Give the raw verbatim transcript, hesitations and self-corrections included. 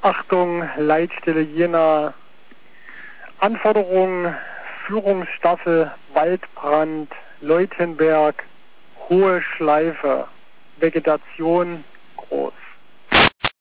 Achtung, Leitstelle Jena. Anforderung, Führungsstaffel Waldbrand, Leutenberg, hohe Schleife, Vegetation groß.